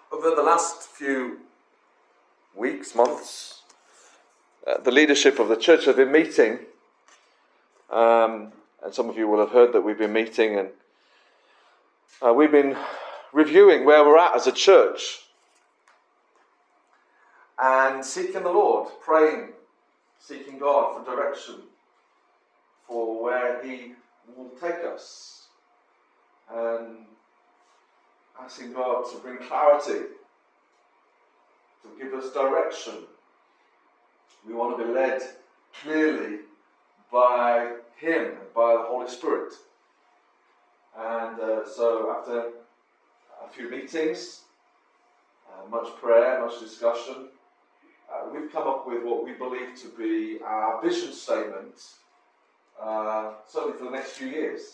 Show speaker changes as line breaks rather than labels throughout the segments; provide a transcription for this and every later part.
Over the last few weeks, months, the leadership of the church have been meeting, and some of you will have heard that we've been meeting, and we've been reviewing where we're at as a church and seeking the Lord, praying, seeking God for direction for where He will take us, and asking God to bring clarity, to give us direction. We want to be led clearly by Him and by the Holy Spirit. And so after a few meetings, much prayer, much discussion, we've come up with what we believe to be our vision statement, certainly for the next few years.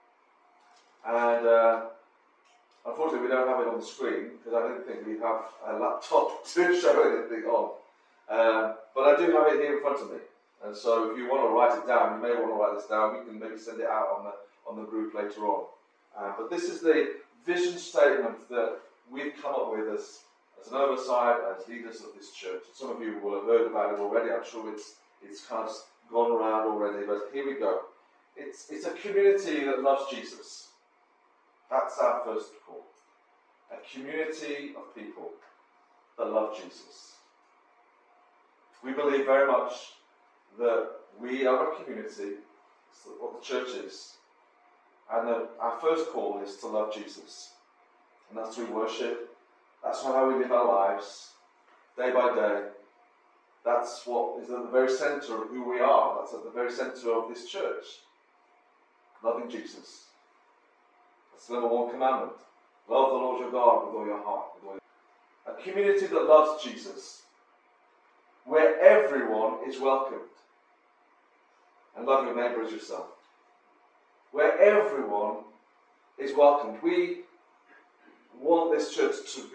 And unfortunately, we don't have it on the screen because I don't think we have a laptop to show anything on. But I do have it here in front of me. And so if you want to write it down, you may want to write this down. We can maybe send it out on the group later on. But this is the vision statement that we've come up with as an oversight, as leaders of this church. Some of you will have heard about it already. I'm sure it's kind of gone around already. But here we go. It's a community that loves Jesus. That's our first call. A community of people that love Jesus. We believe very much that we are a community, it's what the church is, and that our first call is to love Jesus. And that's through worship. That's how we live our lives, day by day. That's what is at the very centre of who we are. That's at the very centre of this church. Loving Jesus. That's the number one commandment. Love the Lord your God with all your heart. A community that loves Jesus, where everyone is welcomed. And love your neighbour as yourself. Where everyone is welcomed. We want this church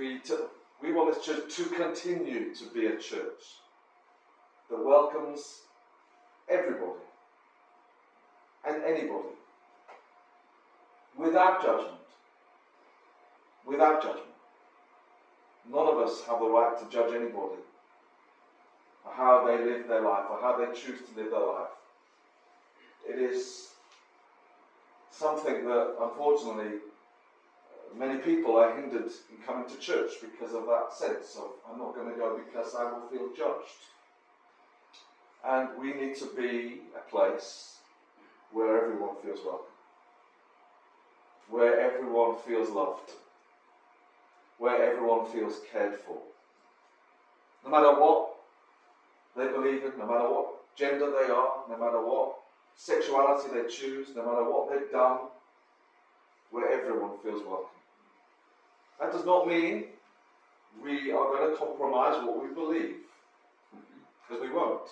to continue to be a church that welcomes everybody and anybody. Without judgment. Without judgment. None of us have the right to judge anybody for how they live their life or how they choose to live their life. It is something that, unfortunately, many people are hindered in coming to church because of that sense of, I'm not going to go because I will feel judged. And we need to be a place where everyone feels welcome. Where everyone feels loved. Where everyone feels cared for. No matter what they believe in, no matter what gender they are, no matter what sexuality they choose, no matter what they've done, where everyone feels welcome. That does not mean we are going to compromise what we believe, because we won't.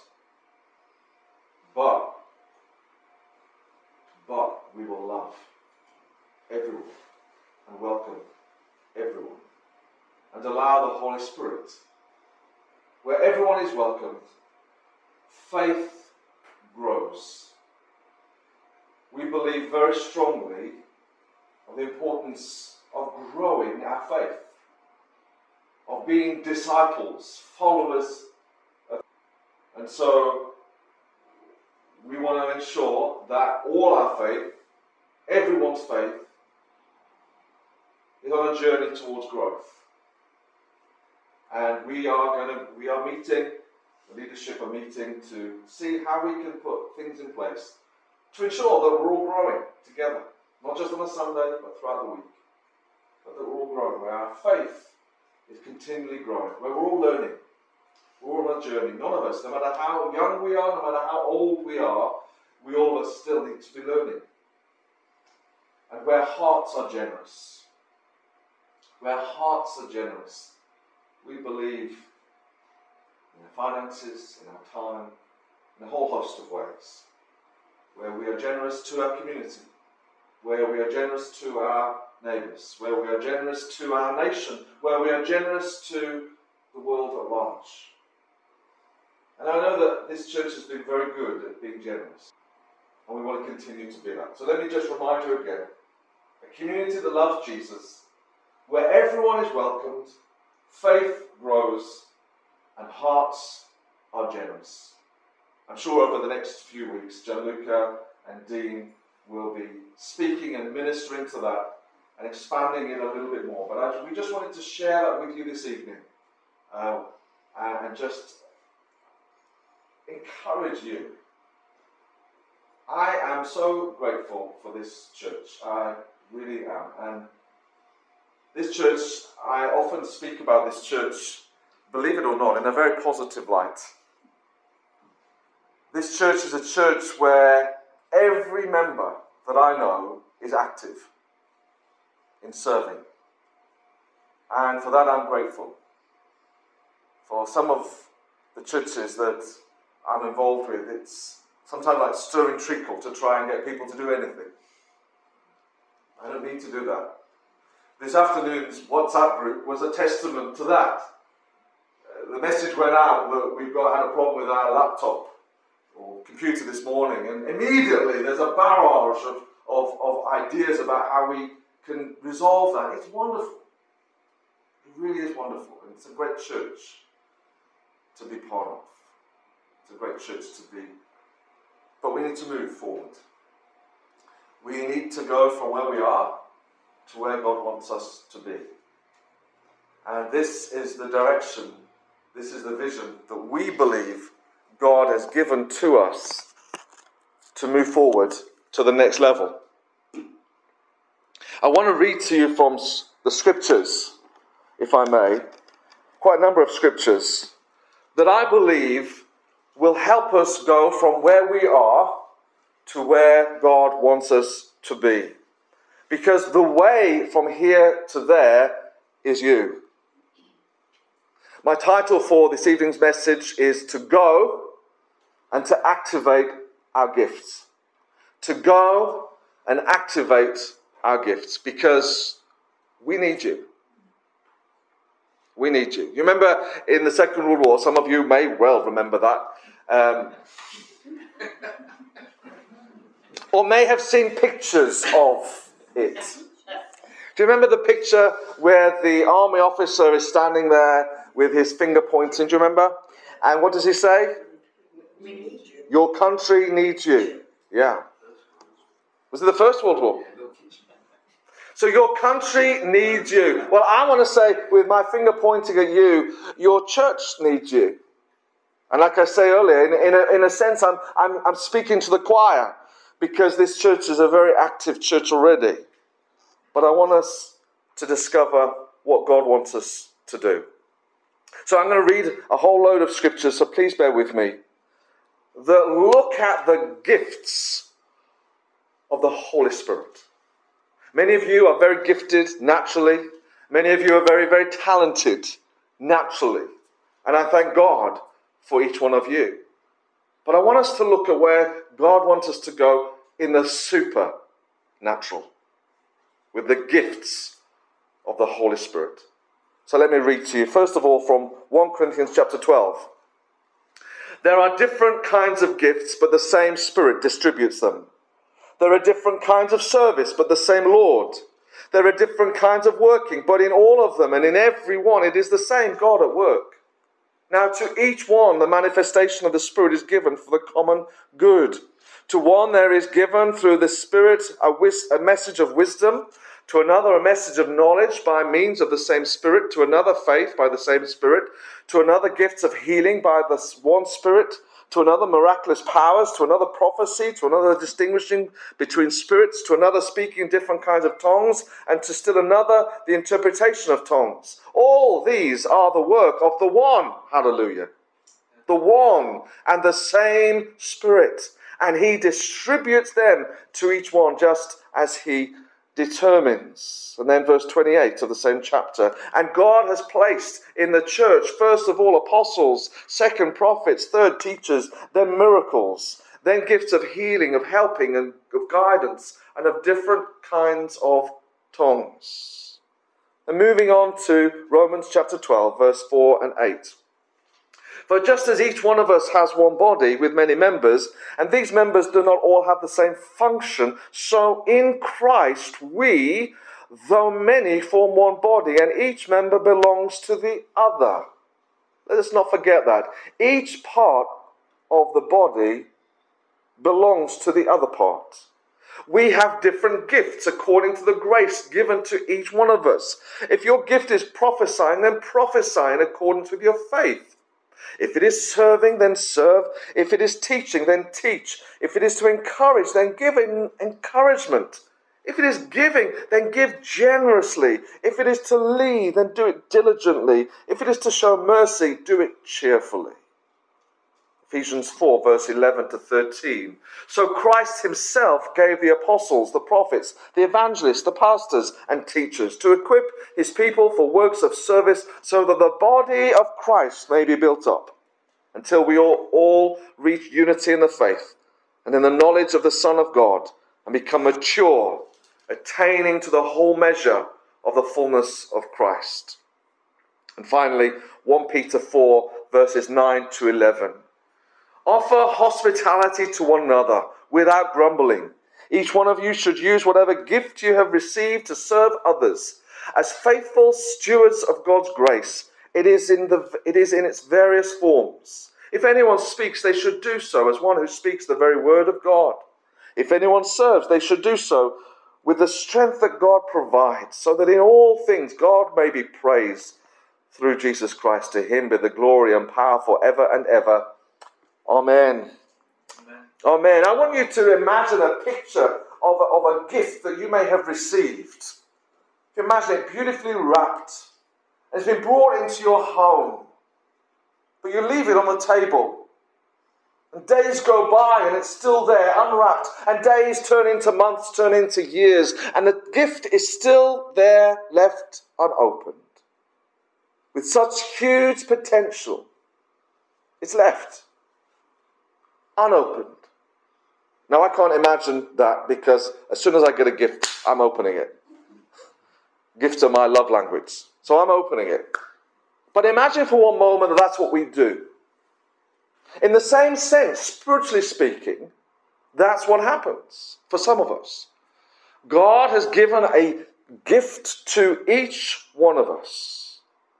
But we will love everyone and welcome everyone and allow the Holy Spirit, where everyone is welcomed, faith grows. We believe very strongly of the importance of growing our faith, of being disciples, followers and so we want to ensure that all our faith, everyone's faith, is on a journey towards growth. And we are meeting, the leadership are meeting to see how we can put things in place to ensure that we're all growing together, not just on a Sunday, but throughout the week, but that we're all growing, where our faith is continually growing, where we're all learning. We're all on a journey. None of us, no matter how young we are, no matter how old we all of us still need to be learning. And where hearts are generous, we believe in our finances, in our time, in a whole host of ways. Where we are generous to our community, where we are generous to our neighbours, where we are generous to our nation, where we are generous to the world at large. And I know that this church has been very good at being generous, and we want to continue to be that. So let me just remind you again, a community that loves Jesus, where everyone is welcomed, faith grows and hearts are generous. I'm sure over the next few weeks, Gianluca and Dean will be speaking and ministering to that and expanding it a little bit more. But we just wanted to share that with you this evening and just encourage you. I am so grateful for this church. I really am. And this church, I often speak about this church, believe it or not, in a very positive light. This church is a church where every member that I know is active in serving. And for that I'm grateful. For some of the churches that I'm involved with, it's sometimes like stirring treacle to try and get people to do anything. I don't need to do that. This afternoon's WhatsApp group was a testament to that. The message went out that we've had a problem with our laptop or computer this morning, and immediately there's a barrage of ideas about how we can resolve that. It's wonderful. It really is wonderful, and it's a great church to be part of. It's a great church to be. But we need to move forward. We need to go from where we are to where God wants us to be. And this is the direction, this is the vision that we believe God has given to us to move forward to the next level. I want to read to you from the scriptures, if I may, quite a number of scriptures that I believe will help us go from where we are to where God wants us to be. Because the way from here to there is you. My title for this evening's message is To Go and to Activate Our Gifts. To go and activate our gifts, because we need you. We need you. You remember in the Second World War, some of you may well remember that, or may have seen pictures of it. Do you remember the picture where the army officer is standing there with his finger pointing? Do you remember? And what does he say?
We need you.
Your country needs you. Yeah. Was it the First World War? So your country needs you. Well, I want to say, with my finger pointing at you, your church needs you. And like I say earlier, in a sense, I'm speaking to the choir, because this church is a very active church already. But I want us to discover what God wants us to do. So I'm going to read a whole load of scriptures, so please bear with me, that look at the gifts of the Holy Spirit. Many of you are very gifted naturally. Many of you are very, very talented naturally. And I thank God for each one of you. But I want us to look at where God wants us to go in the supernatural, with the gifts of the Holy Spirit. So let me read to you, first of all, from 1 Corinthians chapter 12. There are different kinds of gifts, but the same Spirit distributes them. There are different kinds of service, but the same Lord. There are different kinds of working, but in all of them and in every one, it is the same God at work. Now to each one, the manifestation of the Spirit is given for the common good. To one there is given through the Spirit a message of wisdom, to another a message of knowledge by means of the same Spirit, to another faith by the same Spirit, to another gifts of healing by the one Spirit, to another miraculous powers, to another prophecy, to another distinguishing between spirits, to another speaking different kinds of tongues, and to still another the interpretation of tongues. All these are the work of the one, hallelujah, the one and the same Spirit, and he distributes them to each one just as he determines. And then verse 28 of the same chapter. And God has placed in the church, first of all, apostles, second, prophets, third, teachers, then miracles, then gifts of healing, of helping, and of guidance, and of different kinds of tongues. And moving on to Romans chapter 12, verse 4 and 8. For just as each one of us has one body with many members, and these members do not all have the same function, so in Christ we,
though many form one body, and each member belongs to the other. Let us not forget that. Each part of the body belongs to the other part. We have different gifts according to the grace given to each one of us. If your gift is prophesying, then prophesy in accordance with your faith. If it is serving, then serve. If it is teaching, then teach. If it is to encourage, then give encouragement. If it is giving, then give generously. If it is to lead, then do it diligently. If it is to show mercy, do it cheerfully. Ephesians 4, verse 11 to 13. So Christ himself gave the apostles, the prophets, the evangelists, the pastors, and teachers to equip his people for works of service so that the body of Christ may be built up until we all reach unity in the faith and in the knowledge of the Son of God and become mature, attaining to the whole measure of the fullness of Christ. And finally, 1 Peter 4, verses 9 to 11. Offer hospitality to one another without grumbling. Each one of you should use whatever gift you have received to serve others. As faithful stewards of God's grace, it is in its various forms. If anyone speaks, they should do so as one who speaks the very word of God. If anyone serves, they should do so with the strength that God provides, so that in all things God may be praised through Jesus Christ. To him be the glory and power forever and ever. Amen. Amen. Amen. I want you to imagine a picture of a gift that you may have received. If you imagine it beautifully wrapped, and it's been brought into your home, but you leave it on the table. And days go by and it's still there, unwrapped, and days turn into months, turn into years, and the gift is still there, left unopened. With such huge potential, it's left unopened. Now I can't imagine that, because as soon as I get a gift, I'm opening it. Gifts are my love language, so I'm opening it. But imagine for one moment that that's what we do. In the same sense, spiritually speaking, that's what happens for some of us. God has given a gift to each one of us.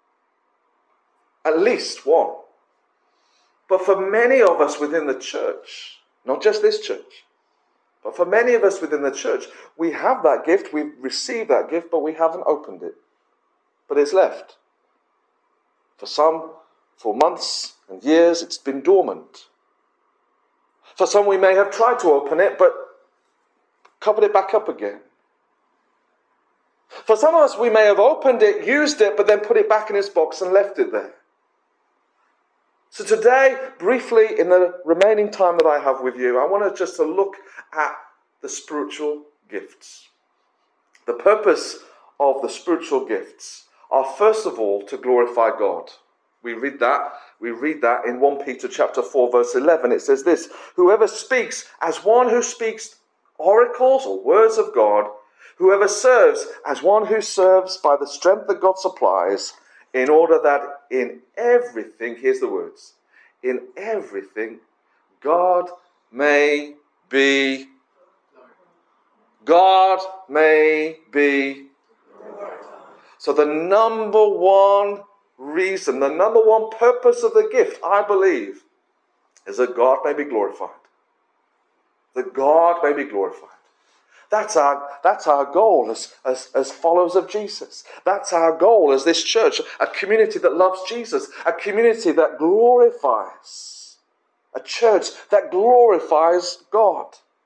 At least one. But for many of us within the church, not just this church, but for many of us within the church, we have that gift, we've received that gift, but we haven't opened it. But it's left. For some, for months and years, it's been dormant. For some, we may have tried to open it, but covered it back up again. For some of us, we may have opened it, used it, but then put it back in its box and left it there. So today, briefly, in the remaining time that I have with you, I want just to look at the spiritual gifts. The purpose of the spiritual gifts are, first of all, to glorify God. We read that in 1 Peter chapter 4, verse 11. It says this: whoever speaks as one who speaks oracles or words of God, whoever serves as one who serves by the strength that God supplies, in order that in everything, here's the words, in everything, God may be So the number one reason, the number one purpose of the gift, I believe, is that God may be glorified. That God may be glorified. That's our goal as followers of Jesus. That's our goal as this church, a community that loves Jesus, a community that glorifies, a church that glorifies God.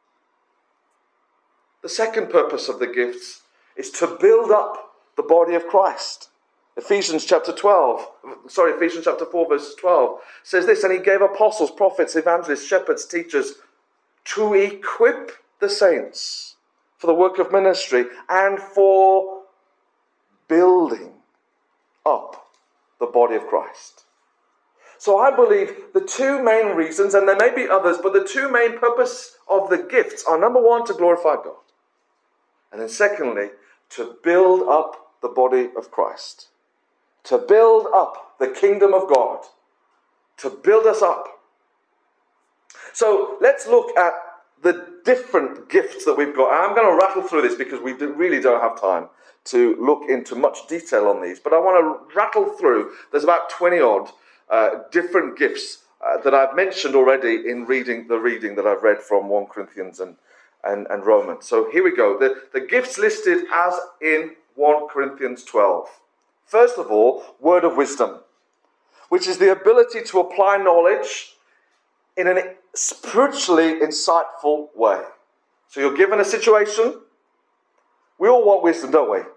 The second purpose of the gifts is to build up the body of Christ. Ephesians chapter 4, verse 12 says this: and he gave apostles, prophets, evangelists, shepherds, teachers, to equip the saints for the work of ministry and for building up the body of Christ. So I believe the two main reasons, and there may be others, but the two main purposes of the gifts are, number one, to glorify God. And then secondly, to build up the body of Christ. To build up the kingdom of God. To build us up. So let's look at the different gifts that we've got. And I'm going to rattle through this because we really don't have time to look into much detail on these. But I want to rattle through. There's about 20 odd different gifts that I've mentioned already in the reading that I've read from 1 Corinthians and Romans. So here we go. The gifts listed as in 1 Corinthians 12. First of all, word of wisdom, which is the ability to apply knowledge in a spiritually insightful way. So you're given a situation. We all want wisdom, don't we?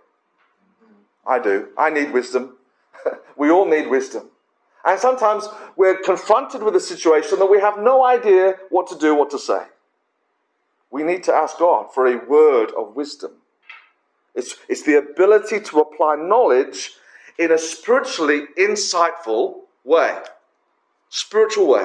I do. I need wisdom. We all need wisdom. And sometimes we're confronted with a situation that we have no idea what to do, what to say. We need to ask God for a word of wisdom. It's the ability to apply knowledge in a spiritually insightful way. Spiritual way.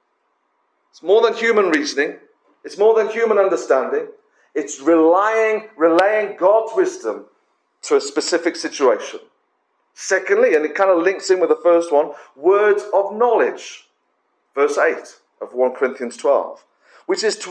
It's more than human reasoning. It's more than human understanding. It's relaying God's wisdom to a specific situation. Secondly, and it kind of links in with the first one, words of knowledge. Verse 8 of 1 Corinthians 12. Which is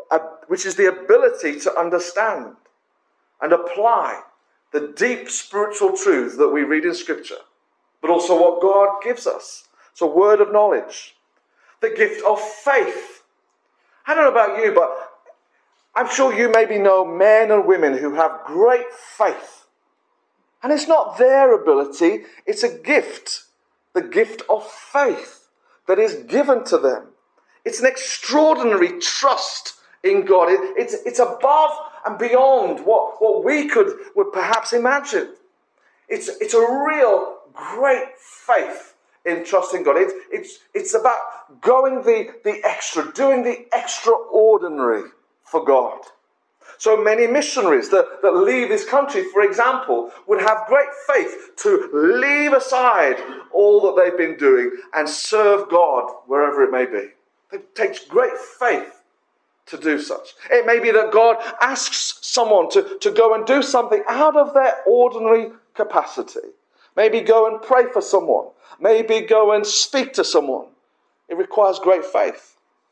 the ability to understand and apply the deep spiritual truths that we read in Scripture, but also what God gives us. So, word of knowledge. The gift of faith. I don't know about you, but I'm sure you maybe know men and women who have great faith. And it's not their ability, it's a gift. The gift of faith that is given to them. It's an extraordinary trust in God. It's above and beyond what we would perhaps imagine. It's a real great faith in trusting God. It's about going the extra, doing the extraordinary for God. So many missionaries that leave this country, for example, would have great faith to leave aside all that they've been doing and serve God wherever it may be. It takes great faith to do such. It may be that God asks someone to go and do something out of their ordinary capacity. Maybe go and pray for someone. Maybe go and speak to someone. It requires great faith.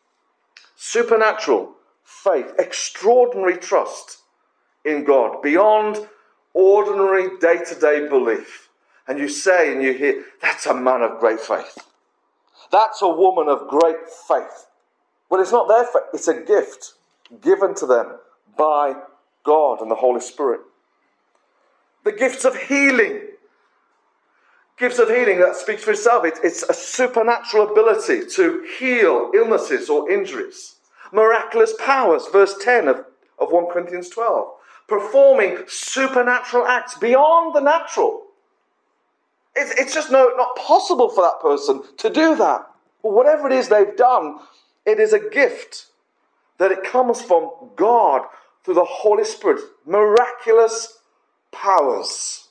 Supernatural faith, extraordinary trust in God, beyond ordinary day-to-day belief. And you say and you hear, that's a man of great faith. That's a woman of great faith. But it's not their faith, it's a gift given to them by God and the Holy Spirit. The gifts of healing. Gifts of healing, that speaks for itself. It's a supernatural ability to heal illnesses or injuries. Miraculous powers, verse 10 of 1 Corinthians 12. Performing supernatural acts beyond the natural. It's just not possible for that person to do that. But whatever it is they've done, it is a gift that it comes from God through the Holy Spirit. Miraculous powers.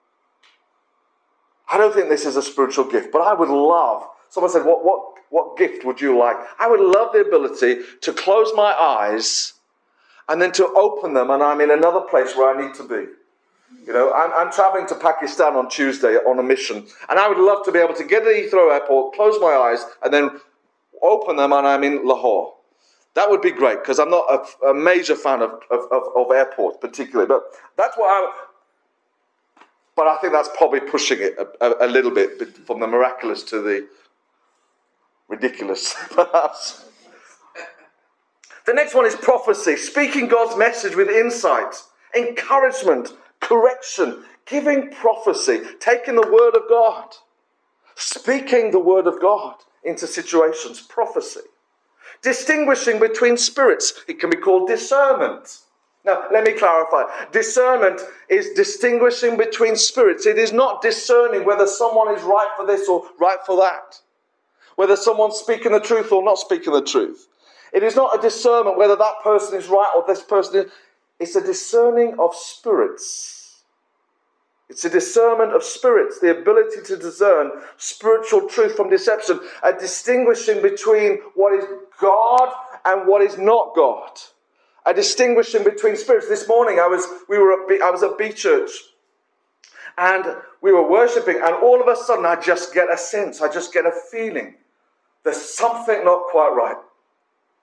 I don't think this is a spiritual gift, but I would love, someone said, what gift would you like? I would love the ability to close my eyes and then to open them and I'm in another place where I need to be. You know, I'm traveling to Pakistan on Tuesday on a mission, and I would love to be able to get to Heathrow Airport, close my eyes, and then open them and I'm in Lahore. That would be great, because I'm not a major fan of airports particularly, but that's what but I think that's probably pushing it a little bit from the miraculous to the ridiculous, perhaps. The next one is prophecy, speaking God's message with insight, encouragement, correction, giving prophecy, taking the word of God, speaking the word of God into situations, prophecy. Distinguishing between spirits, it can be called discernment. Now, let me clarify. Discernment is distinguishing between spirits. It is not discerning whether someone is right for this or right for that. Whether someone's speaking the truth or not speaking the truth. It is not a discernment whether that person is right or this person is. It's a discerning of spirits. It's a discernment of spirits, the ability to discern spiritual truth from deception, a distinguishing between what is God and what is not God, a distinguishing between spirits. This morning I was at B Church, and we were worshipping, and all of a sudden I just get a sense, I just get a feeling, there's something not quite right.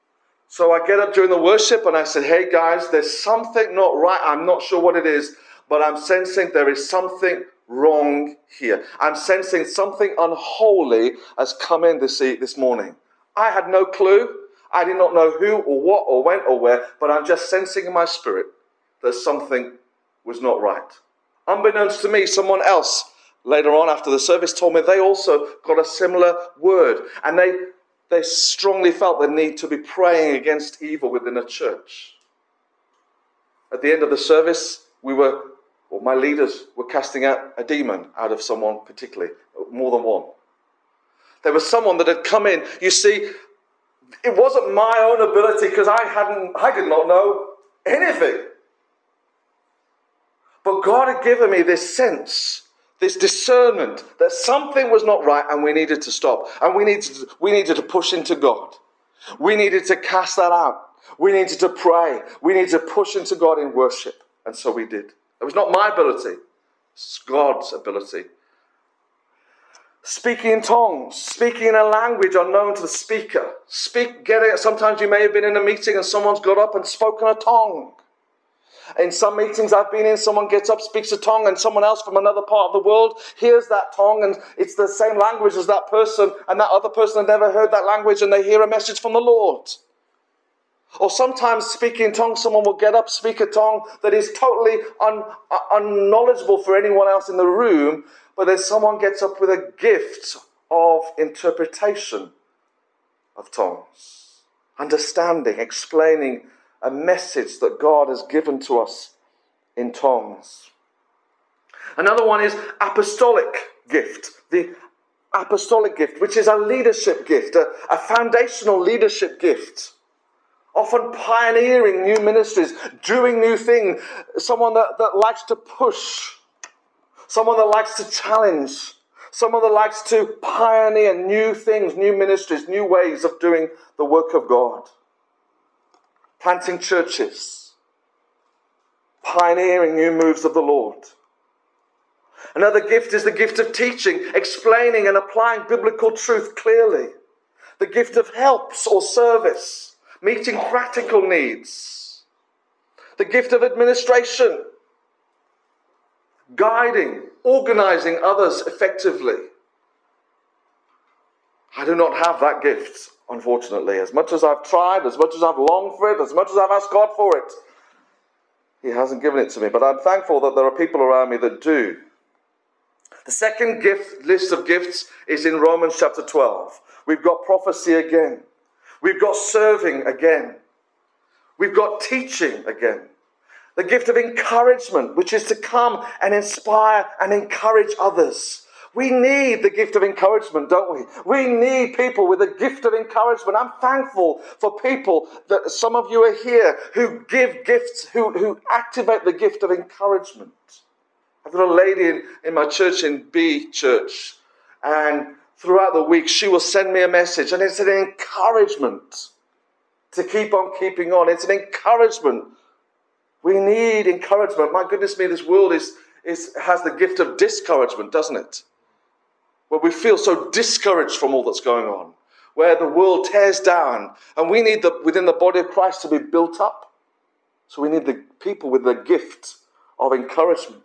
So I get up during the worship and I said, hey guys, there's something not right. I'm not sure what it is, but I'm sensing there is something wrong here. I'm sensing something unholy has come in this morning. I had no clue. I did not know who or what or when or where, but I'm just sensing in my spirit that something was not right. Unbeknownst to me, someone else later on after the service told me they also got a similar word, and they strongly felt the need to be praying against evil within a church. At the end of the service, my leaders were casting out a demon out of someone particularly, more than one. There was someone that had come in. You see, it wasn't my own ability because I did not know anything. But God had given me this sense, this discernment that something was not right and we needed to stop. And we needed to push into God. We needed to cast that out. We needed to pray. We needed to push into God in worship. And so we did. It was not my ability. It's God's ability. Speaking in tongues, speaking in a language unknown to the speaker. Sometimes you may have been in a meeting and someone's got up and spoken a tongue. In some meetings I've been in, someone gets up, speaks a tongue, and someone else from another part of the world hears that tongue, and it's the same language as that person, and that other person had never heard that language, and they hear a message from the Lord. Or sometimes speaking in tongues, someone will get up, speak a tongue that is totally unknowledgeable for anyone else in the room, but then someone gets up with a gift of interpretation of tongues, understanding, explaining a message that God has given to us in tongues. Another one is apostolic gift. The apostolic gift, which is a leadership gift, a foundational leadership gift. Often pioneering new ministries, doing new things. Someone that likes to push. Someone that likes to challenge. Someone that likes to pioneer new things, new ministries, new ways of doing the work of God. Planting churches, pioneering new moves of the Lord. Another gift is the gift of teaching, explaining and applying biblical truth clearly. The gift of helps or service, meeting practical needs. The gift of administration, guiding, organizing others effectively. I do not have that gift, unfortunately. As much as I've tried, as much as I've longed for it, as much as I've asked God for it, He hasn't given it to me. But I'm thankful that there are people around me that do. The second list of gifts is in Romans chapter 12. We've got prophecy again. We've got serving again. We've got teaching again. The gift of encouragement, which is to come and inspire and encourage others. We need the gift of encouragement, don't we? We need people with a gift of encouragement. I'm thankful for people that some of you are here who give gifts, who activate the gift of encouragement. I've got a lady in my church, in B Church, and throughout the week she will send me a message, and it's an encouragement to keep on keeping on. It's an encouragement. We need encouragement. My goodness me, this world has the gift of discouragement, doesn't it? Where we feel so discouraged from all that's going on, where the world tears down, and we need within the body of Christ to be built up. So we need the people with the gift of encouragement.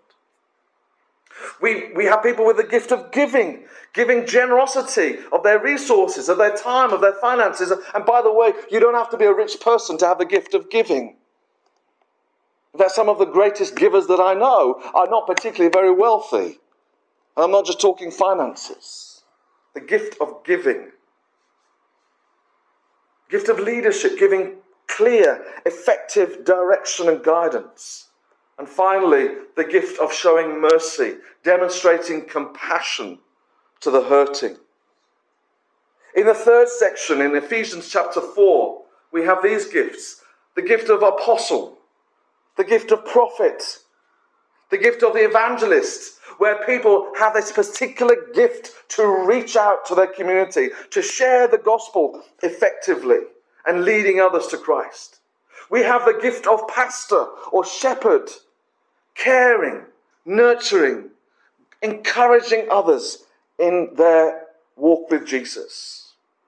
We have people with the gift of giving generosity of their resources, of their time, of their finances. And by the way, you don't have to be a rich person to have the gift of giving. In fact, some of the greatest givers that I know are not particularly very wealthy. And I'm not just talking finances. The gift of giving. Gift of leadership, giving clear, effective direction and guidance. And finally, the gift of showing mercy, demonstrating compassion to the hurting. In the third section, in Ephesians chapter 4, we have these gifts. The gift of apostle, the gift of prophet, the gift of the evangelist, where people have this particular gift to reach out to their community, to share the gospel effectively and leading others to Christ. We have the gift of pastor or shepherd, caring, nurturing, encouraging others in their walk with Jesus.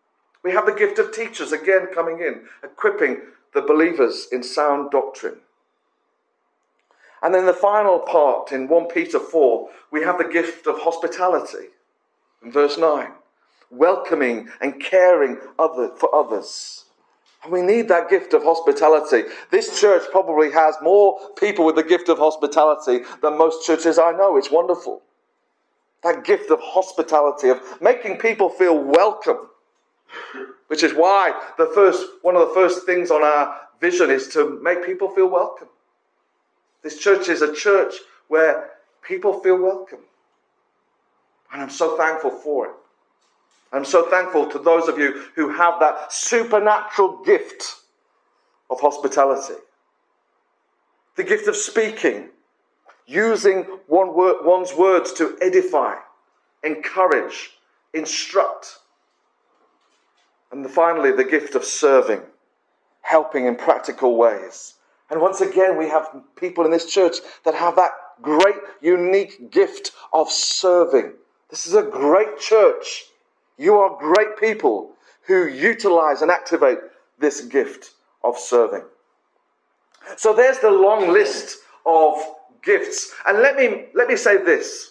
We have the gift of teachers, again, coming in, equipping the believers in sound doctrine. And then the final part in 1 Peter 4, we have the gift of hospitality. In verse 9, welcoming and caring for others. And we need that gift of hospitality. This church probably has more people with the gift of hospitality than most churches I know. It's wonderful. That gift of hospitality, of making people feel welcome. Which is why one of the first things on our vision is to make people feel welcome. This church is a church where people feel welcome. And I'm so thankful for it. I'm so thankful to those of you who have that supernatural gift of hospitality. The gift of speaking, using one's words to edify, encourage, instruct. And finally, the gift of serving, helping in practical ways. And once again, we have people in this church that have that great, unique gift of serving. This is a great church. You are great people who utilize and activate this gift of serving. So there's the long list of gifts. And let me say this.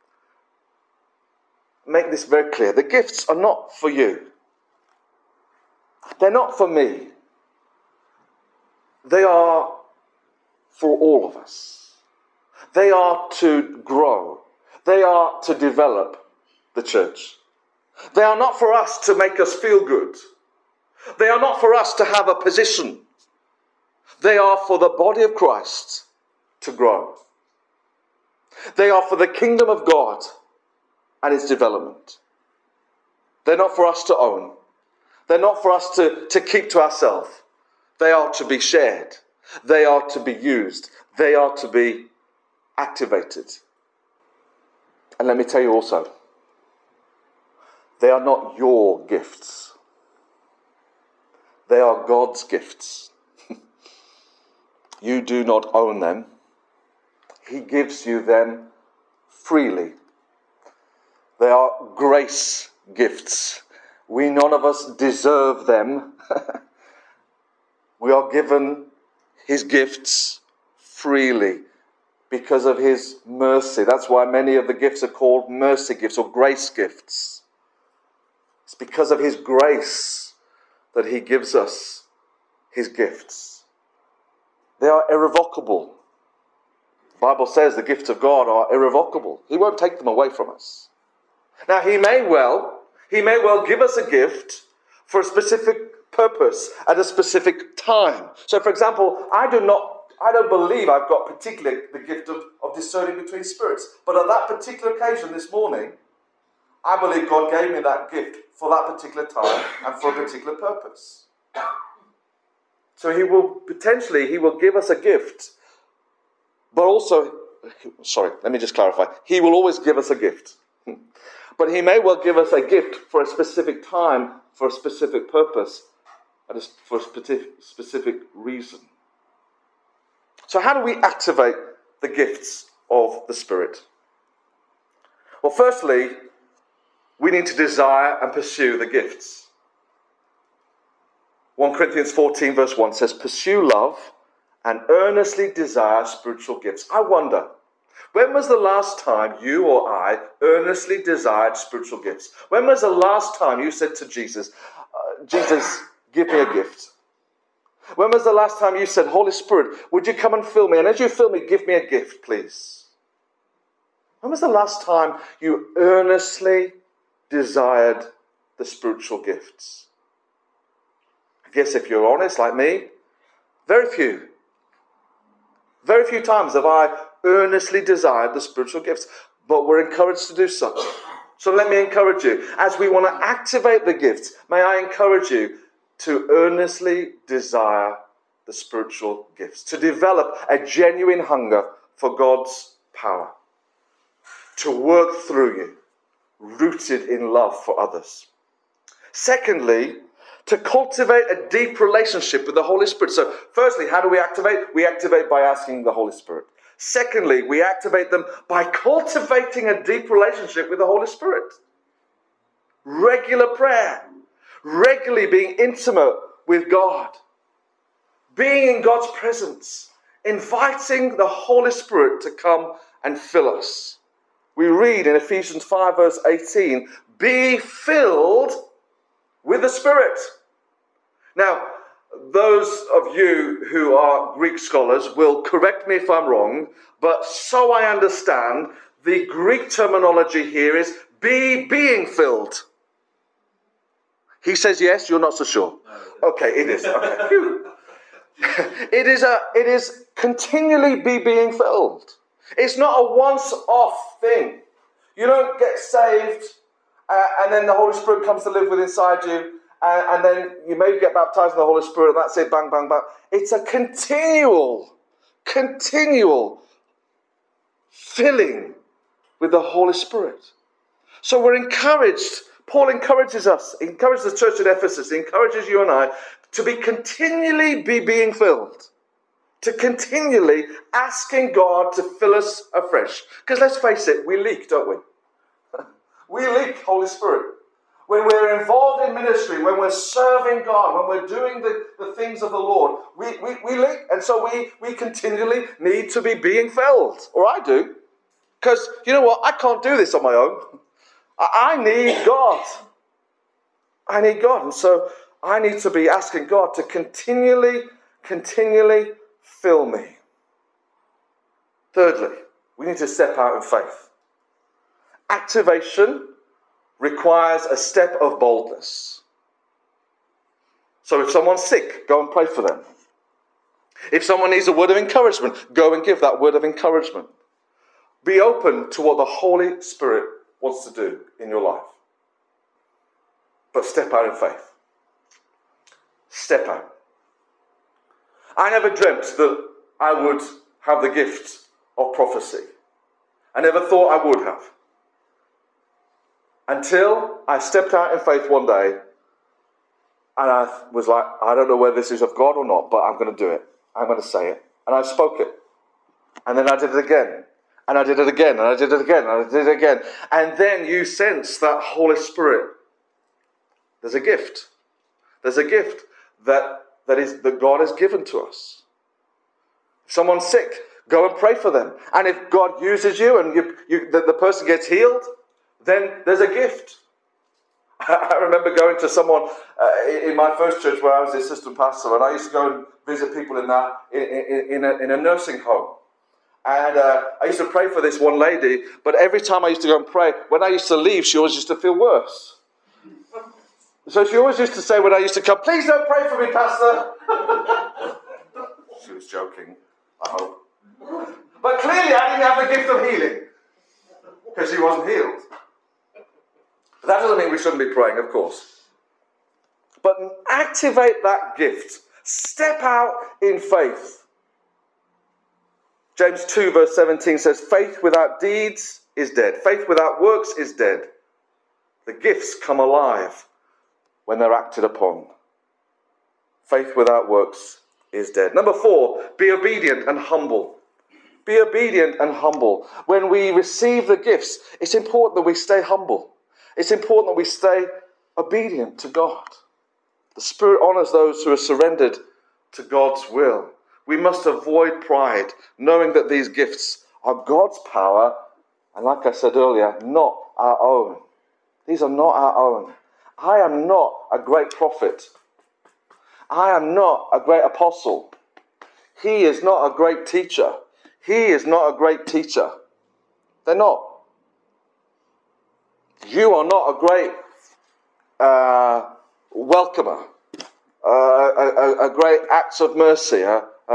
Make this very clear. The gifts are not for you. They're not for me. They are for all of us. They are to grow. They are to develop the church. They are not for us to make us feel good. They are not for us to have a position. They are for the body of Christ to grow. They are for the kingdom of God and its development. They're not for us to own. They're not for us to keep to ourselves. They are to be shared. They are to be used. They are to be activated. And let me tell you also, they are not your gifts. They are God's gifts. You do not own them. He gives you them freely. They are grace gifts. None of us deserve them. We are given his gifts freely because of his mercy. That's why many of the gifts are called mercy gifts or grace gifts. It's because of his grace that he gives us his gifts. They are irrevocable. The Bible says the gifts of God are irrevocable. He won't take them away from us. Now, he may well give us a gift for a specific purpose at a specific time. So, for example, I don't believe I've got particularly the gift of discerning between spirits. But at that particular occasion this morning, I believe God gave me that gift for that particular time and for a particular purpose. So he will give us a gift. But also, let me just clarify. He will always give us a gift. But he may well give us a gift for a specific time, for a specific purpose, and for a specific reason. So how do we activate the gifts of the Spirit? Well, firstly, we need to desire and pursue the gifts. 1 Corinthians 14 verse 1 says, pursue love and earnestly desire spiritual gifts. I wonder, when was the last time you or I earnestly desired spiritual gifts? When was the last time you said to Jesus, Jesus, give me a gift? When was the last time you said, Holy Spirit, would you come and fill me? And as you fill me, give me a gift, please. When was the last time you earnestly desired the spiritual gifts? I guess if you're honest, like me, very few. Very few times have I earnestly desired the spiritual gifts, but we're encouraged to do so. So let me encourage you. As we want to activate the gifts, may I encourage you to earnestly desire the spiritual gifts, to develop a genuine hunger for God's power, to work through you, rooted in love for others. Secondly, to cultivate a deep relationship with the Holy Spirit. So firstly, how do we activate? We activate by asking the Holy Spirit. Secondly, we activate them by cultivating a deep relationship with the Holy Spirit. Regular prayer, regularly being intimate with God, being in God's presence, inviting the Holy Spirit to come and fill us. We read in Ephesians 5 verse 18, be filled with the Spirit. Now, those of you who are Greek scholars will correct me if I'm wrong, but so I understand, the Greek terminology here is be being filled. He says yes, you're not so sure. Okay, it is. Okay. Phew. It is continually be being filled. It's not a once-off thing. You don't get saved and then the Holy Spirit comes to live within inside you and then you may get baptized in the Holy Spirit and that's it, bang, bang, bang. It's a continual filling with the Holy Spirit. So we're encouraged. Paul encourages us, encourages the church at Ephesus, he encourages you and I to be continually being filled. To continually asking God to fill us afresh. Because let's face it, we leak, don't we? We leak Holy Spirit. When we're involved in ministry, when we're serving God, when we're doing the things of the Lord, we leak. And so we continually need to be being filled. Or I do. Because, you know what, I can't do this on my own. I need God. I need God. And so I need to be asking God to continually fill me. Thirdly, we need to step out in faith. Activation requires a step of boldness. So if someone's sick, go and pray for them. If someone needs a word of encouragement, go and give that word of encouragement. Be open to what the Holy Spirit wants to do in your life. But step out in faith. Step out. I never dreamt that I would have the gift of prophecy. I never thought I would have. Until I stepped out in faith one day and I was like, I don't know whether this is of God or not, but I'm going to do it. I'm going to say it. And I spoke it. And then I did it again. And I did it again. And I did it again. And I did it again. And then you sense that Holy Spirit. There's a gift. There's a gift that God has given to us. If someone's sick, go and pray for them. And if God uses you and the person gets healed, then there's a gift. I remember going to someone in my first church where I was the assistant pastor, and I used to go and visit people in a nursing home. And I used to pray for this one lady, but every time I used to go and pray, when I used to leave, she always used to feel worse. So she always used to say when I used to come, please don't pray for me, Pastor. She was joking, I hope. But clearly I didn't have the gift of healing, because she wasn't healed. But that doesn't mean we shouldn't be praying, of course. But activate that gift. Step out in faith. James 2 verse 17 says, faith without deeds is dead. Faith without works is dead. The gifts come alive when they're acted upon. Faith without works is dead. Number 4, be obedient and humble. Be obedient and humble. When we receive the gifts, it's important that we stay humble. It's important that we stay obedient to God. The Spirit honors those who are surrendered to God's will. We must avoid pride, knowing that these gifts are God's power, and like I said earlier, not our own. These are not our own. I am not a great prophet. I am not a great apostle. He is not a great teacher. He is not a great teacher. They're not. You are not a great welcomer, a great acts of mercy,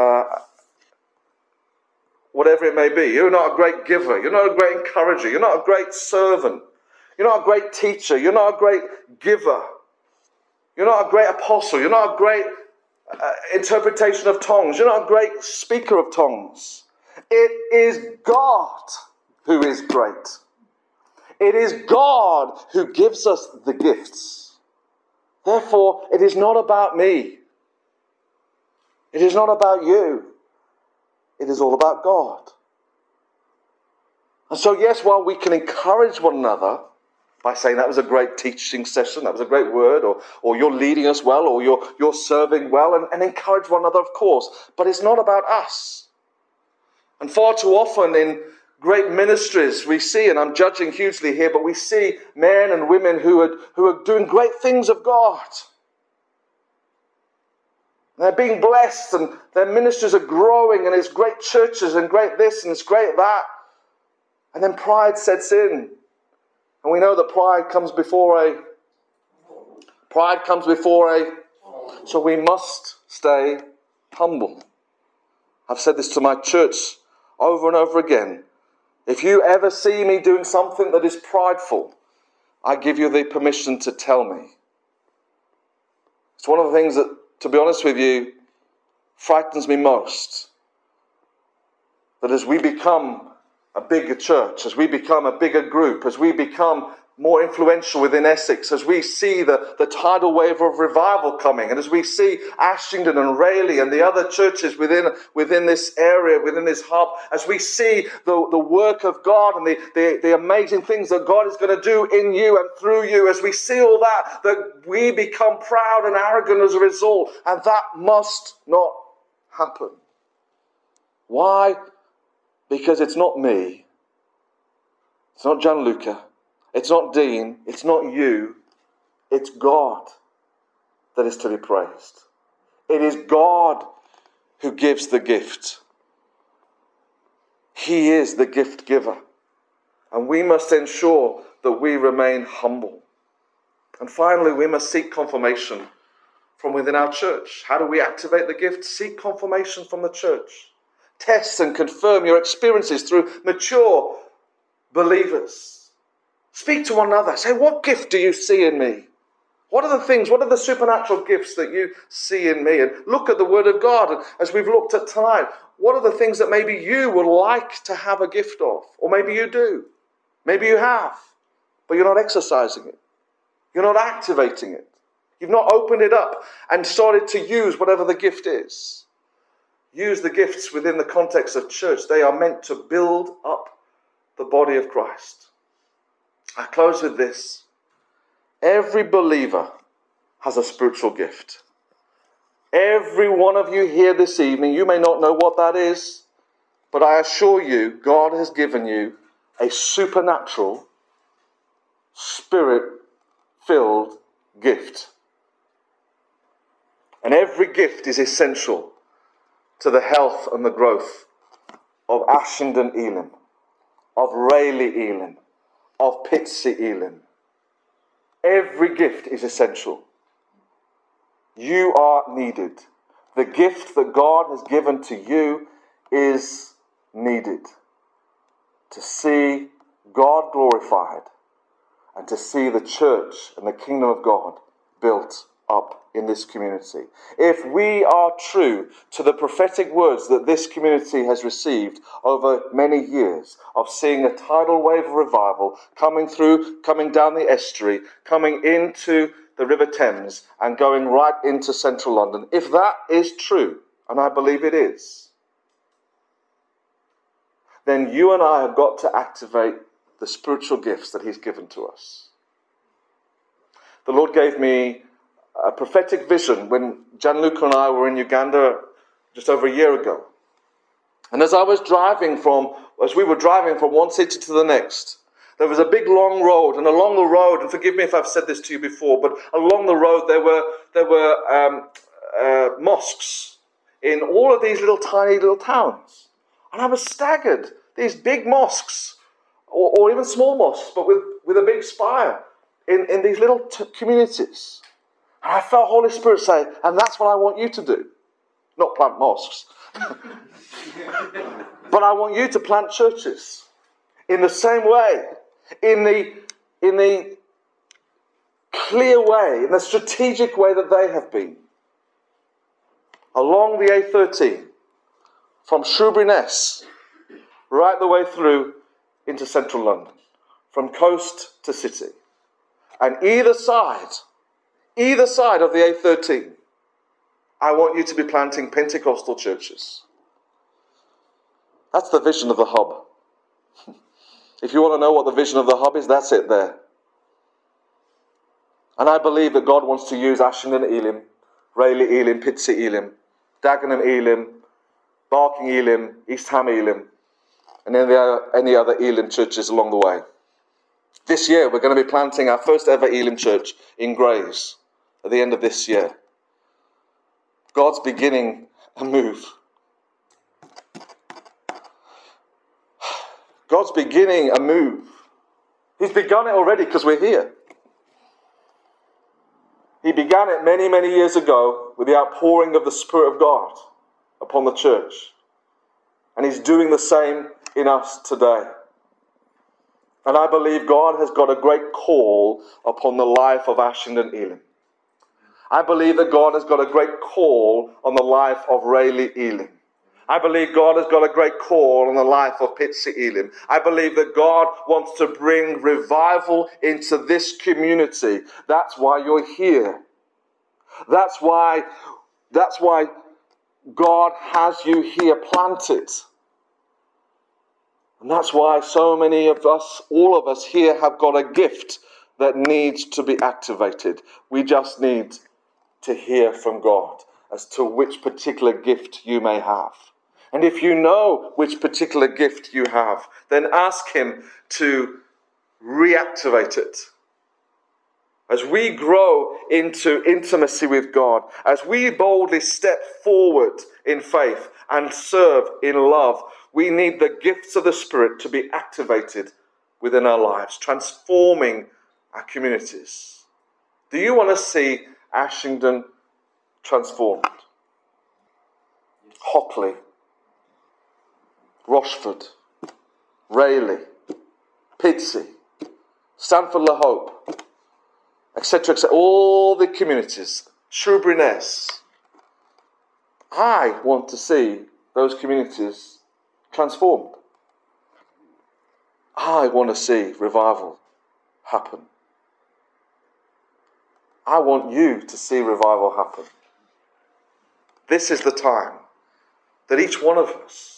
whatever it may be. You're not a great giver. You're not a great encourager. You're not a great servant. You're not a great teacher. You're not a great giver. You're not a great apostle. You're not a great interpretation of tongues. You're not a great speaker of tongues. It is God who is great. It is God who gives us the gifts. Therefore, it is not about me. It is not about you. It is all about God. And so, yes, while we can encourage one another, by saying that was a great teaching session, that was a great word, or you're leading us well, or you're serving well, and encourage one another, of course. But it's not about us. And far too often in great ministries we see, and I'm judging hugely here, but we see men and women who are doing great things of God. They're being blessed, and their ministries are growing, and it's great churches, and great this, and it's great that. And then pride sets in. And we know that pride comes before a... So we must stay humble. I've said this to my church over and over again. If you ever see me doing something that is prideful, I give you the permission to tell me. It's one of the things that, to be honest with you, frightens me most. That as we become a bigger church, as we become a bigger group, as we become more influential within Essex, as we see the tidal wave of revival coming, and as we see Ashington and Rayleigh and the other churches within this area, within this hub, as we see the work of God and the amazing things that God is going to do in you and through you, as we see all that we become proud and arrogant as a result, and that must not happen. Why? Because it's not me, it's not Gianluca, it's not Dean, it's not you, it's God that is to be praised. It is God who gives the gift. He is the gift giver. And we must ensure that we remain humble. And finally, we must seek confirmation from within our church. How do we activate the gift? Seek confirmation from the church. Test and confirm your experiences through mature believers. Speak to one another. Say, what gift do you see in me? What are the supernatural gifts that you see in me? And look at the Word of God. And as we've looked at tonight, what are the things that maybe you would like to have a gift of? Or maybe you do. Maybe you have, but you're not exercising it. You're not activating it. You've not opened it up and started to use whatever the gift is. Use the gifts within the context of church. They are meant to build up the body of Christ. I close with this. Every believer has a spiritual gift. Every one of you here this evening, you may not know what that is, but I assure you, God has given you a supernatural, spirit-filled gift. And every gift is essential to the health and the growth of Ashington Elim, of Rayleigh Elim, of Pitsea Elim. Every gift is essential. You are needed. The gift that God has given to you is needed to see God glorified and to see the church and the kingdom of God built up in this community. If we are true to the prophetic words that this community has received over many years of seeing a tidal wave of revival coming down the estuary, coming into the River Thames and going right into central London, if that is true, and I believe it is, then you and I have got to activate the spiritual gifts that He's given to us. The Lord gave me a prophetic vision when Gianluca and I were in Uganda just over a year ago. And as we were driving from one city to the next, there was a big long road, and along the road, and forgive me if I've said this to you before, but along the road there were mosques in all of these tiny little towns. And I was staggered. These big mosques, or even small mosques, but with a big spire in these little communities. And I felt Holy Spirit say, and that's what I want you to do. Not plant mosques. But I want you to plant churches. In the same way. In the clear way. In the strategic way that they have been. Along the A13. From Shoeburyness. Right the way through into central London. From coast to city. And either side of the A13, I want you to be planting Pentecostal churches. That's the vision of the hub. If you want to know what the vision of the hub is, that's it there. And I believe that God wants to use Ashington Elim, Rayleigh Elim, Pitsea Elim, Dagenham Elim, Barking Elim, East Ham Elim, and any other Elim churches along the way. This year we're going to be planting our first ever Elim church in Grays at the end of this year. God's beginning a move. God's beginning a move. He's begun it already because we're here. He began it many, many years ago with the outpouring of the Spirit of God upon the church. And He's doing the same in us today. And I believe God has got a great call upon the life of Ashington Elim. I believe that God has got a great call on the life of Rayleigh Elim. I believe God has got a great call on the life of Pitsea Elim. I believe that God wants to bring revival into this community. That's why you're here. That's why God has you here planted. And that's why so many of us, all of us here, have got a gift that needs to be activated. We just need to hear from God as to which particular gift you may have. And if you know which particular gift you have, then ask Him to reactivate it. As we grow into intimacy with God, as we boldly step forward in faith and serve in love, we need the gifts of the Spirit to be activated within our lives, transforming our communities. Do you want to see Ashington transformed? Hockley, Rochford, Rayleigh, Pitsea, Stanford-le-Hope, etc., etc., all the communities, Shrewsbury-Ness. I want to see those communities transformed. I want to see revival happen. I want you to see revival happen. This is the time that each one of us,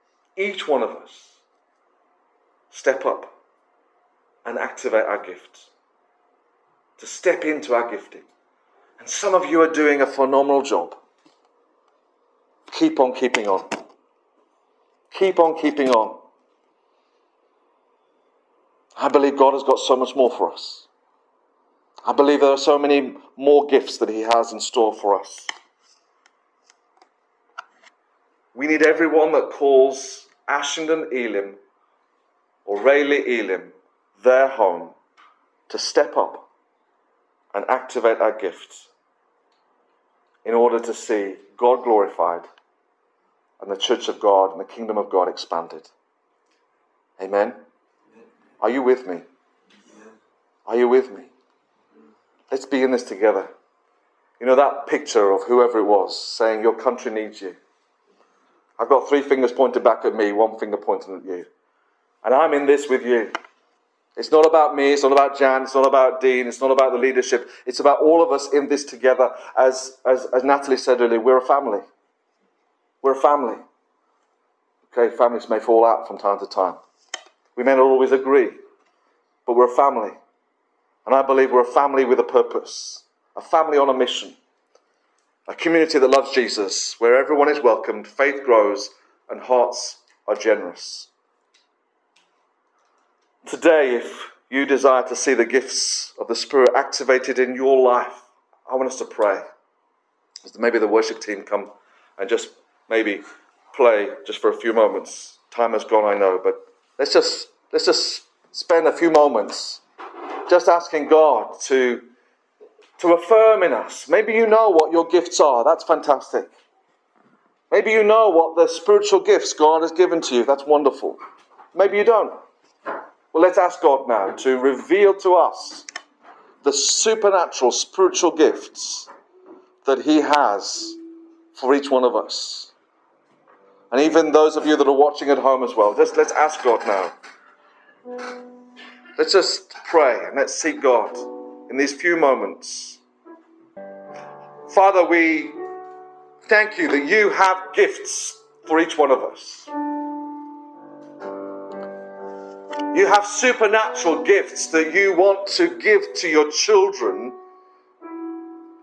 step up and activate our gifts. To step into our gifting. And some of you are doing a phenomenal job. Keep on keeping on. Keep on keeping on. I believe God has got so much more for us. I believe there are so many more gifts that He has in store for us. We need everyone that calls Ashington Elim or Rayleigh Elim their home to step up and activate our gifts in order to see God glorified and the church of God and the kingdom of God expanded. Amen? Are you with me? Are you with me? Let's be in this together. You know that picture of whoever it was saying, your country needs you. I've got 3 fingers pointed back at me, 1 finger pointing at you. And I'm in this with you. It's not about me, it's not about Jan, it's not about Dean, it's not about the leadership. It's about all of us in this together. As Natalie said earlier, we're a family. We're a family. Okay, families may fall out from time to time. We may not always agree, but we're a family. And I believe we're a family with a purpose. A family on a mission. A community that loves Jesus, where everyone is welcomed, faith grows, and hearts are generous. Today, if you desire to see the gifts of the Spirit activated in your life, I want us to pray. Maybe the worship team come and just maybe play just for a few moments. Time has gone, I know, but let's just spend a few moments just asking God to affirm in us. Maybe you know what your gifts are. That's fantastic. Maybe you know what the spiritual gifts God has given to you. That's wonderful. Maybe you don't. Well, let's ask God now to reveal to us the supernatural spiritual gifts that He has for each one of us. And even those of you that are watching at home as well, let's ask God now. Let's just pray and let's seek God in these few moments. Father, we thank you that you have gifts for each one of us. You have supernatural gifts that you want to give to your children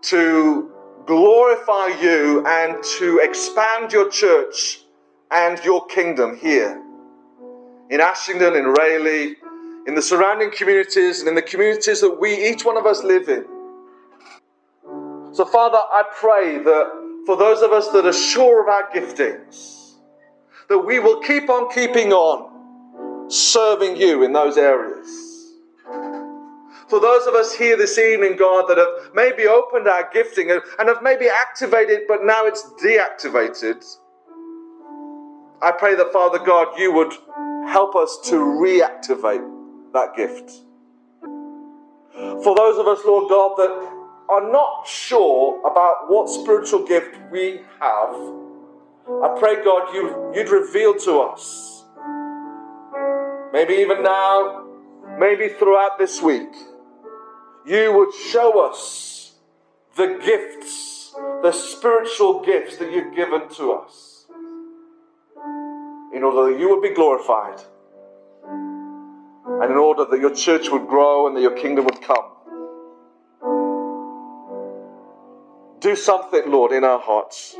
to glorify you and to expand your church and your kingdom here in Ashington, in Rayleigh, in the surrounding communities, and in the communities that each one of us live in. So, Father, I pray that for those of us that are sure of our giftings, that we will keep on keeping on serving you in those areas. For those of us here this evening, God, that have maybe opened our gifting and have maybe activated, but now it's deactivated, I pray that, Father God, you would help us to reactivate that gift. For those of us, Lord God, that are not sure about what spiritual gift we have, I pray, God, you'd reveal to us, maybe even now, maybe throughout this week, you would show us the gifts, the spiritual gifts that you've given to us, in order that you would be glorified, and in order that your church would grow and that your kingdom would come. Do something, Lord, in our hearts.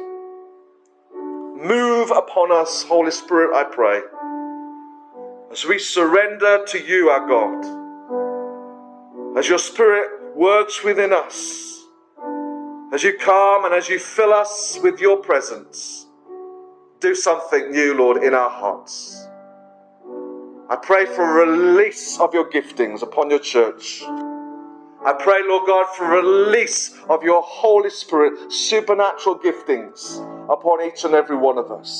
Move upon us, Holy Spirit, I pray, as we surrender to you, our God, as your Spirit works within us, as you come and as you fill us with your presence. Do something new, Lord, in our hearts. I pray for a release of your giftings upon your church. I pray, Lord God, for a release of your Holy Spirit, supernatural giftings upon each and every one of us.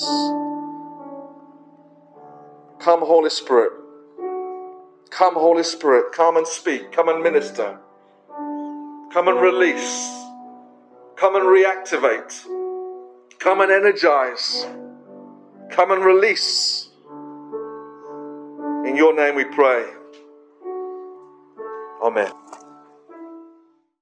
Come, Holy Spirit. Come, Holy Spirit. Come and speak. Come and minister. Come and release. Come and reactivate. Come and energize. Come and release. In your name we pray. Amen.